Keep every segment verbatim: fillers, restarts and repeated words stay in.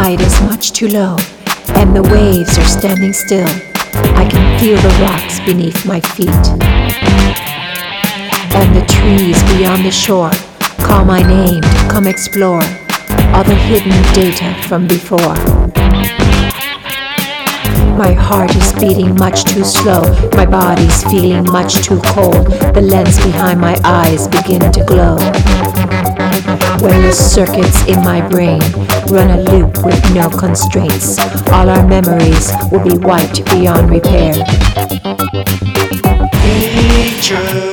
tide is much too low, and the waves are standing still. I can feel the rocks beneath my feet, and the trees beyond the shore call my name to come explore all the hidden data from before. My heart is beating much too slow, my body's feeling much too cold. The lens behind my eyes begin to glow when the circuits in my brain run a loop with no constraints. All our memories will be wiped beyond repair. Nature.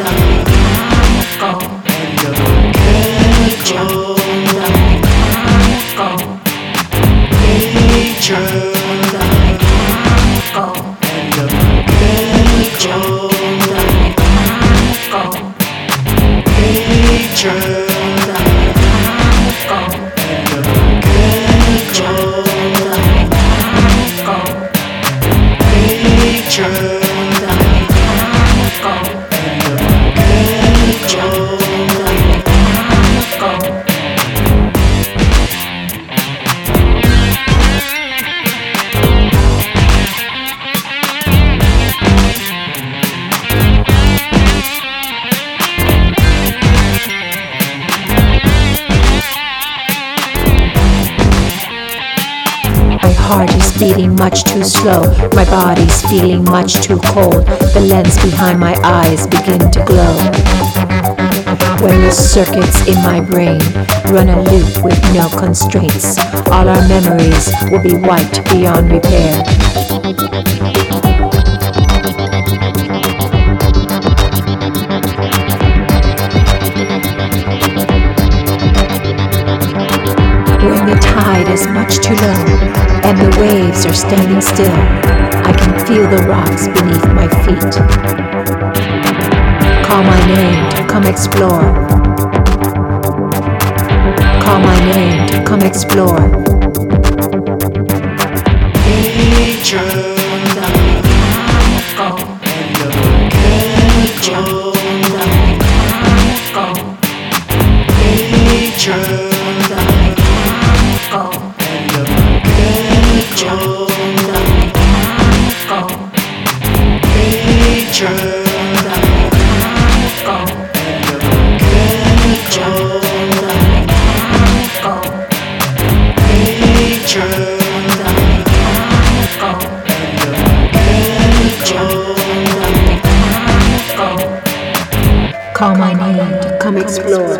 My heart is beating much too slow, my body's feeling much too cold. The lens behind my eyes begin to glow when the circuits in my brain run a loop with no constraints. All our memories will be wiped beyond repair. When the tide is much too low and the waves are standing still, I can feel the rocks beneath my feet. Call my name to come explore. Call my name to come explore. Nature. Call my name to come explore.